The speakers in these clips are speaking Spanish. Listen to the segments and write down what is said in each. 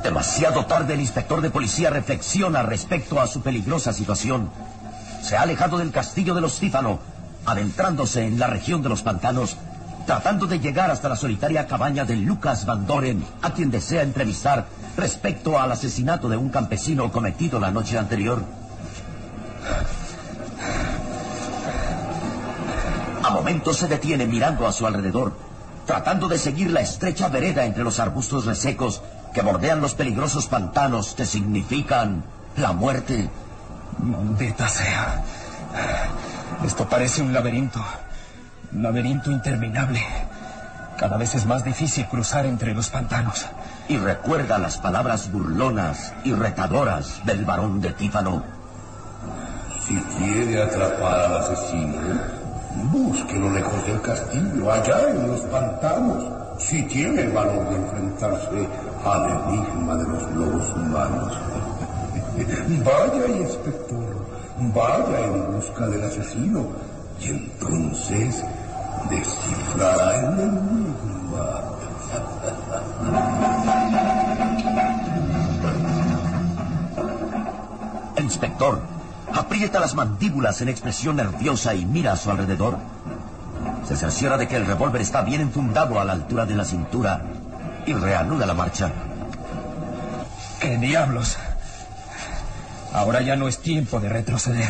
Demasiado tarde el inspector de policía reflexiona respecto a su peligrosa situación. Se ha alejado del castillo de los Tífano, adentrándose en la región de los pantanos, tratando de llegar hasta la solitaria cabaña de Lucas Van Doren, a quien desea entrevistar respecto al asesinato de un campesino cometido la noche anterior. A momentos se detiene mirando a su alrededor, tratando de seguir la estrecha vereda entre los arbustos resecos que bordean los peligrosos pantanos que significan la muerte. Maldita sea. Esto parece un laberinto. Un laberinto interminable. Cada vez es más difícil cruzar entre los pantanos. Y recuerda las palabras burlonas y retadoras del barón de Tífano. Si quiere atrapar al asesino, búsquelo lejos del castillo, allá en los pantanos. Si tiene el valor de enfrentarse al enigma de los lobos humanos. Vaya, inspector, vaya en busca del asesino y entonces descifrará el enigma. El inspector aprieta las mandíbulas en expresión nerviosa y mira a su alrededor. Se cerciora de que el revólver está bien enfundado a la altura de la cintura y reanuda la marcha. ¡Qué diablos! Ahora ya no es tiempo de retroceder.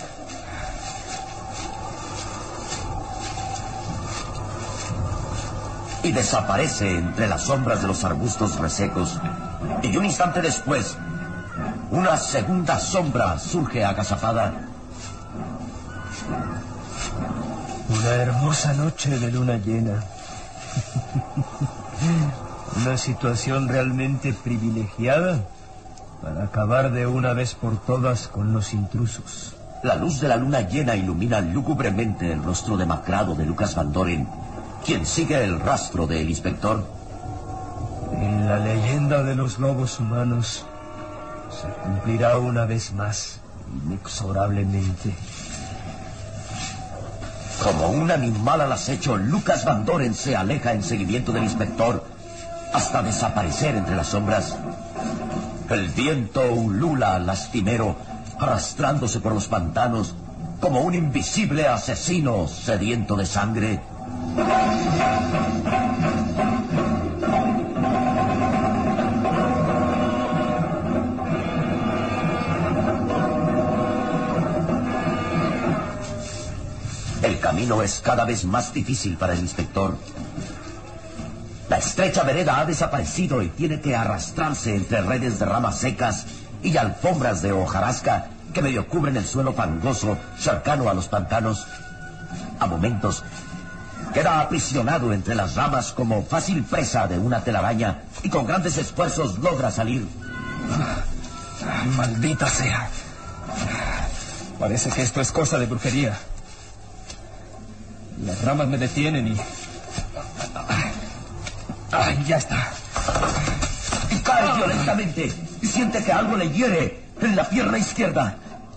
Y desaparece entre las sombras de los arbustos resecos. Y un instante después, una segunda sombra surge agazapada. Una hermosa noche de luna llena. Una situación realmente privilegiada para acabar de una vez por todas con los intrusos. La luz de la luna llena ilumina lúgubremente el rostro demacrado de Lucas Van Doren, quien sigue el rastro del inspector. En la leyenda de los lobos humanos se cumplirá una vez más, inexorablemente. Como un animal al acecho, Lucas Van Doren se aleja en seguimiento del inspector hasta desaparecer entre las sombras. El viento ulula lastimero, arrastrándose por los pantanos como un invisible asesino sediento de sangre. El camino es cada vez más difícil para el inspector. La estrecha vereda ha desaparecido y tiene que arrastrarse entre redes de ramas secas y alfombras de hojarasca que medio cubren el suelo fangoso cercano a los pantanos. A momentos queda aprisionado entre las ramas como fácil presa de una telaraña y con grandes esfuerzos logra salir. Maldita sea. Parece que esto es cosa de brujería. Las ramas me detienen y... ¡Ay, ya está! Y cae violentamente y siente que algo le hiere en la pierna izquierda.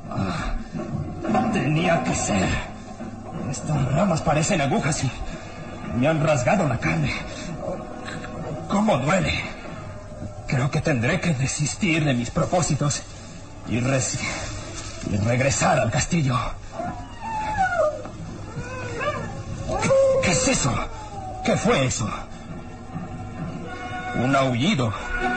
Tenía que ser. Estas ramas parecen agujas y me han rasgado la carne. ¿Cómo duele? Creo que tendré que desistir de mis propósitos y regresar al castillo. ¿Qué es eso? ¿Qué fue eso? Un aullido.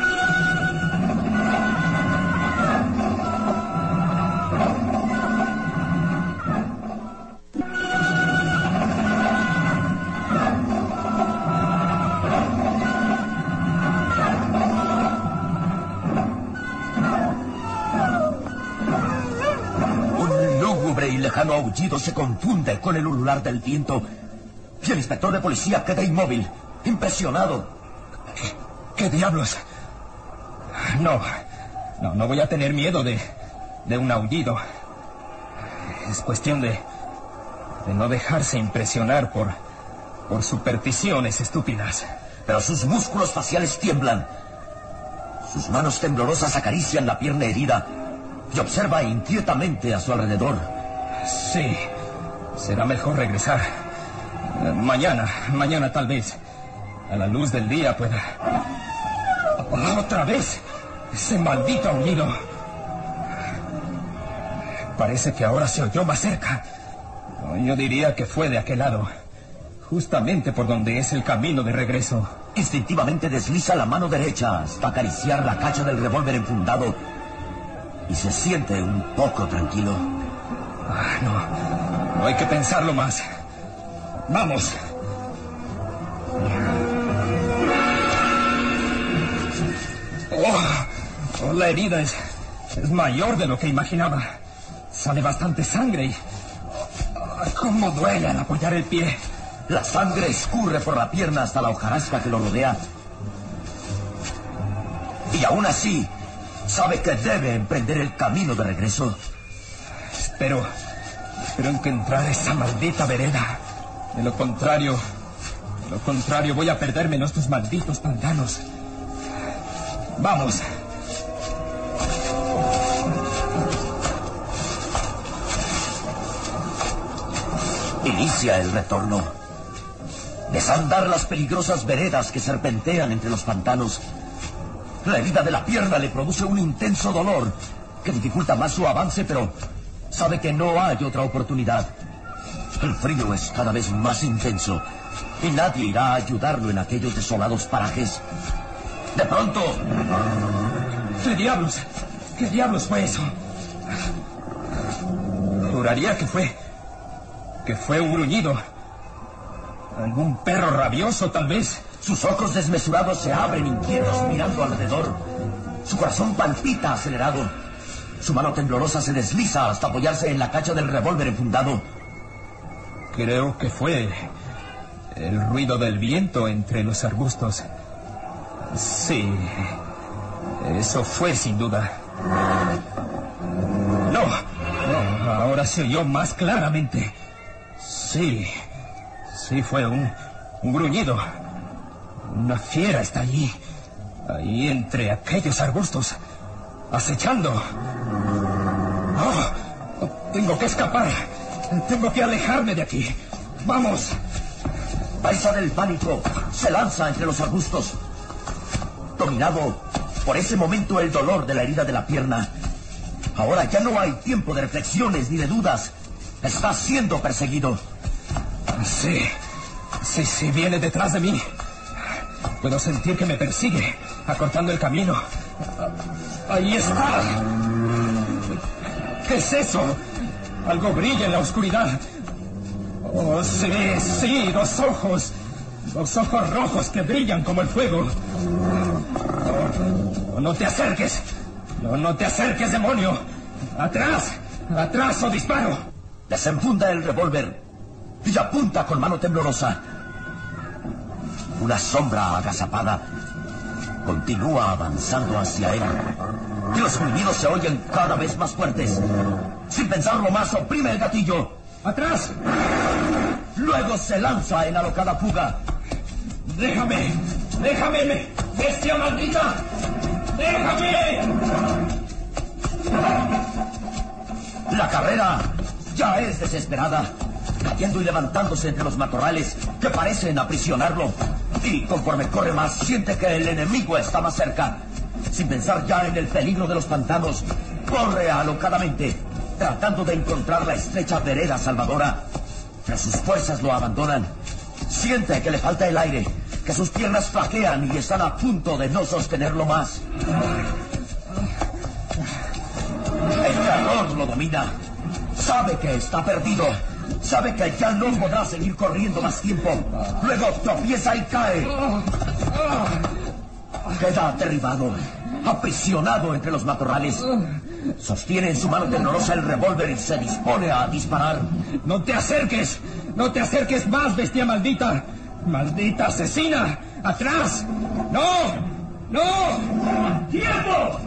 Un lúgubre y lejano aullido se confunde con el ulular del viento. Y el inspector de policía queda inmóvil, impresionado. ¿Qué diablos? No voy a tener miedo de un aullido. Es cuestión de no dejarse impresionar por supersticiones estúpidas. Pero sus músculos faciales tiemblan. Sus manos temblorosas acarician la pierna herida y observa inquietamente a su alrededor. Sí, será mejor regresar. Mañana tal vez. A la luz del día pueda Otra vez. Ese maldito aullido. Parece que ahora se oyó más cerca. Yo diría que fue de aquel lado. Justamente por donde es el camino de regreso. Instintivamente desliza la mano derecha hasta acariciar la cacha del revólver enfundado y se siente un poco tranquilo. No hay que pensarlo más. ¡Vamos! La herida es mayor de lo que imaginaba. Sale bastante sangre y... ¡cómo duele al apoyar el pie! La sangre escurre por la pierna hasta la hojarasca que lo rodea. Y aún así, sabe que debe emprender el camino de regreso. Espero encontrar esa maldita vereda. De lo contrario voy a perderme en estos malditos pantanos. ¡Vamos! Inicia el retorno. Desandar las peligrosas veredas que serpentean entre los pantanos. La herida de la pierna le produce un intenso dolor que dificulta más su avance, pero sabe que no hay otra oportunidad. El frío es cada vez más intenso y nadie irá a ayudarlo en aquellos desolados parajes. De pronto... ¿Qué diablos fue eso? Juraría que fue un gruñido. ¿Algún perro rabioso, tal vez? Sus ojos desmesurados se abren inquietos mirando alrededor. Su corazón palpita acelerado. Su mano temblorosa se desliza hasta apoyarse en la cacha del revólver enfundado. Creo que fue el ruido del viento entre los arbustos. Sí, eso fue sin duda. No, ahora se oyó más claramente. Sí, fue un gruñido. Una fiera está allí, ahí entre aquellos arbustos, acechando. Tengo que escapar. Tengo que alejarme de aquí. ¡Vamos! Presa del pánico, se lanza entre los arbustos. Dominado por ese momento el dolor de la herida de la pierna. Ahora ya no hay tiempo de reflexiones ni de dudas. Está siendo perseguido. Sí, viene detrás de mí. Puedo sentir que me persigue, acortando el camino. Ahí está. ¿Qué es eso? Algo brilla en la oscuridad. Oh, sí, dos ojos. Dos ojos rojos que brillan como el fuego. No te acerques. No te acerques, demonio. Atrás o disparo. Desenfunda el revólver y apunta con mano temblorosa. Una sombra agazapada continúa avanzando hacia él. Y los gruñidos se oyen cada vez más fuertes. Sin pensarlo más, oprime el gatillo. ¡Atrás! Luego se lanza en alocada fuga. ¡Déjame, bestia maldita! ¡Déjame! La carrera ya es desesperada, cayendo y levantándose entre los matorrales que parecen aprisionarlo. Y conforme corre más, siente que el enemigo está más cerca. Sin pensar ya en el peligro de los pantanos, corre alocadamente, tratando de encontrar la estrecha vereda salvadora. Pero sus fuerzas lo abandonan. Siente que le falta el aire, que sus piernas flaquean y están a punto de no sostenerlo más. El terror lo domina. Sabe que está perdido. Sabe que ya no podrá seguir corriendo más tiempo. Luego tropieza y cae. Queda derribado, aprisionado entre los matorrales. Sostiene en su mano temblorosa el revólver y se dispone a disparar. ¡No te acerques! ¡No te acerques más, bestia maldita! ¡Maldita asesina! ¡Atrás! ¡No! ¡Tiempo!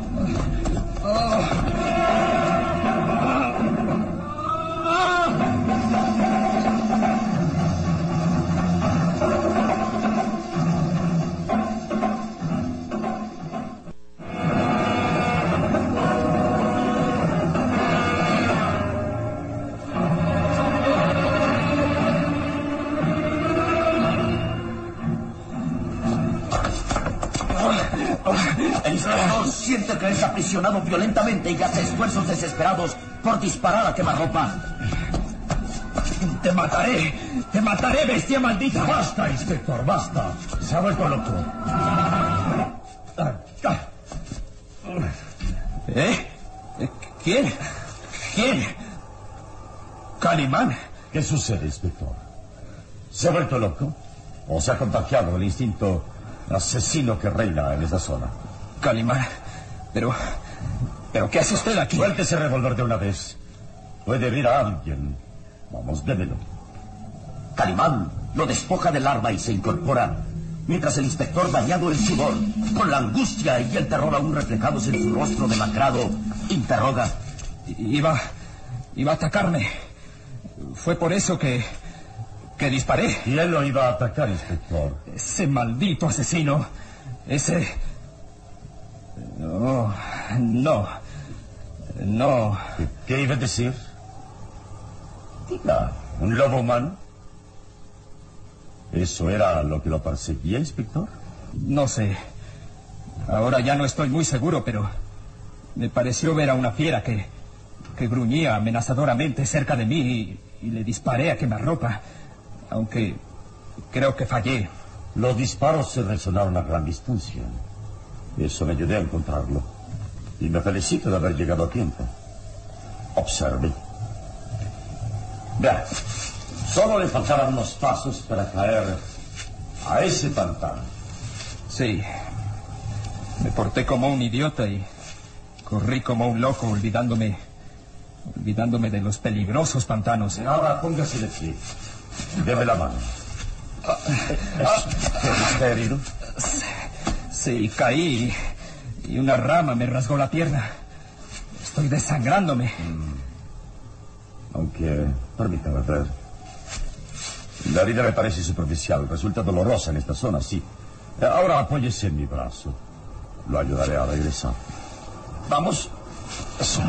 El inspector siente que es aprisionado violentamente y hace esfuerzos desesperados por disparar a quemarropa. Te mataré, bestia maldita. Basta, inspector, basta. Se ha vuelto loco. ¿Quién? Calimán. ¿Qué sucede, inspector? ¿Se ha vuelto loco? ¿O se ha contagiado el instinto asesino que reina en esa zona? Calimán. Pero ¿qué hace usted aquí? Suelte ese revólver de una vez. Puede herir a alguien. Vamos, démelo. Calimán lo despoja del arma y se incorpora, mientras el inspector, bañado en sudor, con la angustia y el terror aún reflejados en su rostro demacrado, interroga. Iba a atacarme. Fue por eso que disparé. ¿Quién lo iba a atacar, inspector? Ese maldito asesino. Ese... No. ¿Qué iba a decir? Diga, ¿un lobo humano? ¿Eso era lo que lo perseguía, inspector? No sé. Ahora ya no estoy muy seguro, pero me pareció ver a una fiera que gruñía amenazadoramente cerca de mí y le disparé a quemarropa, aunque creo que fallé. Los disparos se resonaron a gran distancia. Eso me ayudé a encontrarlo. Y me felicito de haber llegado a tiempo. Observe. Vea, solo le faltaban unos pasos para caer a ese pantano. Sí. Me porté como un idiota y corrí como un loco, olvidándome de los peligrosos pantanos. Ahora póngase de pie. Deme la mano. ¿Está herido? Sí, caí y una rama me rasgó la pierna. Estoy desangrándome. Aunque, permítame ver. La herida me parece superficial. Resulta dolorosa en esta zona, sí. Ahora apóyese en mi brazo. Lo ayudaré a regresar. Vamos. Eso.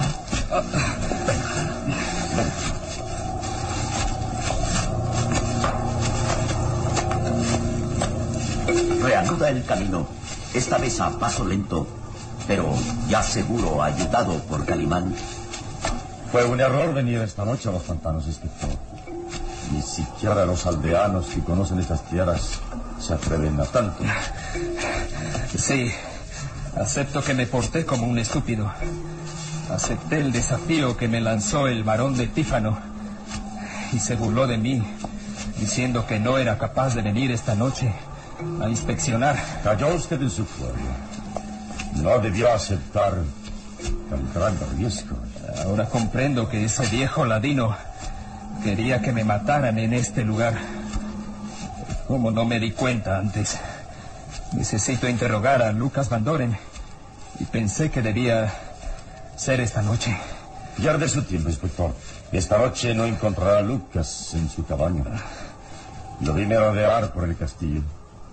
Reanuda el camino, esta vez a paso lento, pero ya seguro, ayudado por Calimán. Fue un error venir esta noche a los pantanos, inspector. Ni siquiera los aldeanos que conocen estas tierras se atreven a tanto. Sí, acepto que me porté como un estúpido. Acepté el desafío que me lanzó el barón de Tífano y se burló de mí, diciendo que no era capaz de venir esta noche a inspeccionar. Cayó usted en su fuego. No debió aceptar tan grande riesgo. Ahora comprendo que ese viejo ladino quería que me mataran en este lugar. ¿Cómo no me di cuenta antes? Necesito interrogar a Lucas Van Doren y pensé que debía ser esta noche. Pierde su tiempo, inspector. Esta noche no encontrará a Lucas en su cabaña. Lo vine a rodear por el castillo.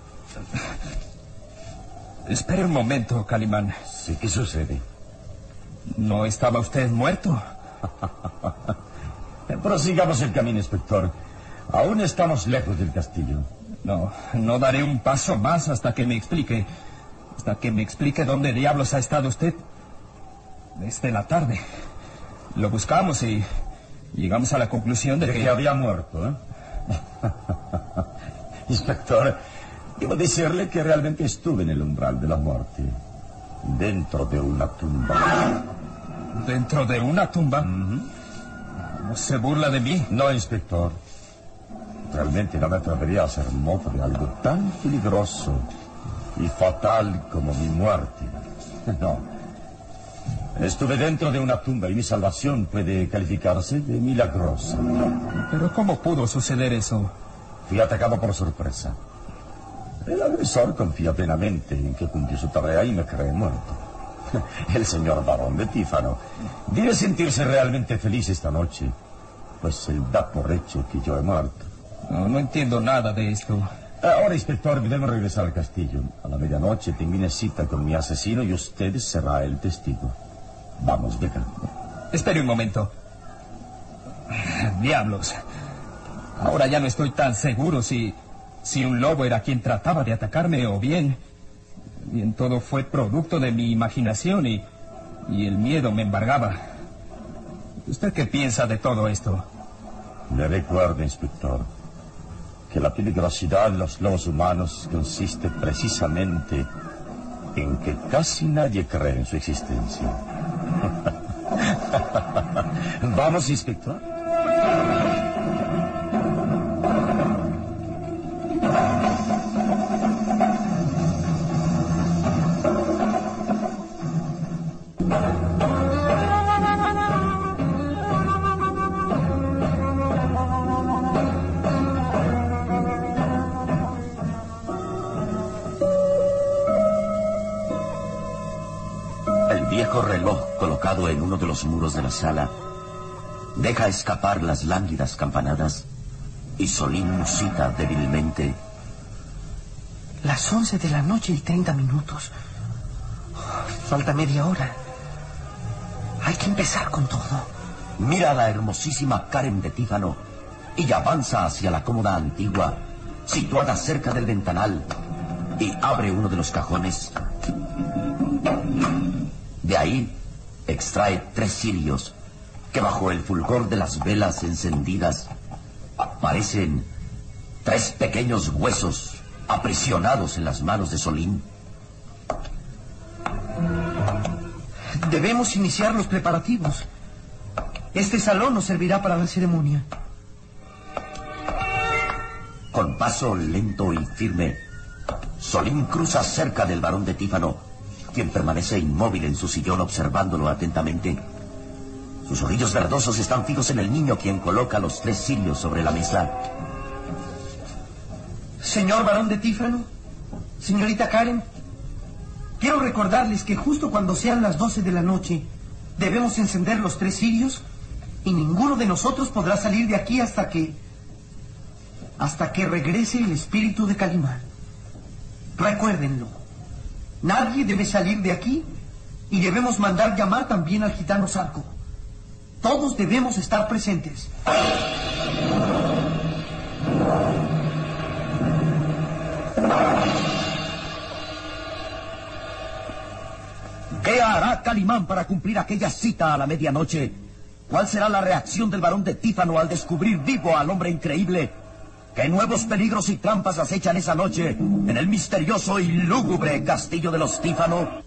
Espere un momento, Calimán. Sí, ¿qué sucede? ¿No estaba usted muerto? Prosigamos el camino, inspector. Aún estamos lejos del castillo. No daré un paso más hasta que me explique. Hasta que me explique dónde diablos ha estado usted. Desde la tarde. Lo buscamos y llegamos a la conclusión de que había muerto, ¿eh? Inspector, debo decirle que realmente estuve en el umbral de la muerte. Dentro de una tumba. ¿Dentro de una tumba? ¿No se burla de mí? No, inspector. Realmente no me atrevería a hacer mofa de algo tan peligroso y fatal como mi muerte. No. Estuve dentro de una tumba y mi salvación puede calificarse de milagrosa. ¿Pero cómo pudo suceder eso? Fui atacado por sorpresa. El agresor confía plenamente en que cumplió su tarea y me cree muerto. El señor barón de Tífano debe sentirse realmente feliz esta noche, pues él da por hecho que yo he muerto. No entiendo nada de esto. Ahora, inspector, debemos regresar al castillo. A la medianoche tengo una cita con mi asesino y usted será el testigo. Vamos, venga. Espere un momento. Diablos. Ahora ya no estoy tan seguro si un lobo era quien trataba de atacarme o bien Bien, todo fue producto de mi imaginación y el miedo me embargaba. ¿Usted qué piensa de todo esto? Le recuerdo, inspector, que la peligrosidad de los lobos humanos consiste precisamente en que casi nadie cree en su existencia. Vamos, inspector. El viejo reloj colocado en uno de los muros de la sala deja escapar las lánguidas campanadas y Solín musita débilmente. Las 11 de la noche y 30 minutos. Falta media hora. Hay que empezar con todo. Mira a la hermosísima Karen de Tífano y avanza hacia la cómoda antigua situada cerca del ventanal y abre uno de los cajones. De ahí extrae 3 cirios que bajo el fulgor de las velas encendidas parecen 3 pequeños huesos aprisionados en las manos de Solín. Debemos iniciar los preparativos. Este salón nos servirá para la ceremonia. Con paso lento y firme, Solín cruza cerca del barón de Tífano, quien permanece inmóvil en su sillón observándolo atentamente. Sus orillos verdosos están fijos en el niño, quien coloca los 3 cirios sobre la mesa. Señor barón de Tífano, señorita Karen, quiero recordarles que justo cuando sean las 12 de la noche debemos encender los 3 cirios y ninguno de nosotros podrá salir de aquí hasta que regrese el espíritu de Calimán. Recuérdenlo. Nadie debe salir de aquí y debemos mandar llamar también al gitano Zarco. Todos debemos estar presentes. ¿Qué hará Calimán para cumplir aquella cita a la medianoche? ¿Cuál será la reacción del barón de Tífano al descubrir vivo al hombre increíble? ¿Qué nuevos peligros y trampas acechan esa noche en el misterioso y lúgubre castillo de los Tífano?